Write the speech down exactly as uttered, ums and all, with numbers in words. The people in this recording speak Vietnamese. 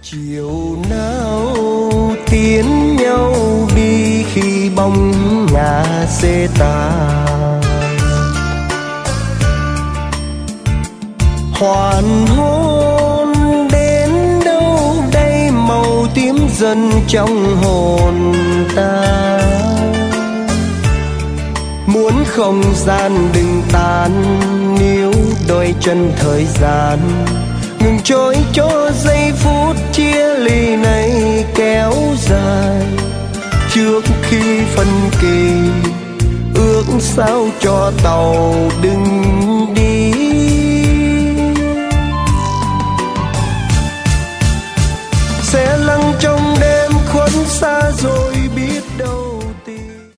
Chiều nào tiến nhau đi khi bóng ngả xê tàn, hoàn hôn đến đâu đây màu tím dần trong hồn ta. Muốn không gian đừng tan, níu đôi chân thời gian ngừng trôi cho giây phút chia ly này kéo dài. Trước khi phân kỳ ước sao cho tàu đừng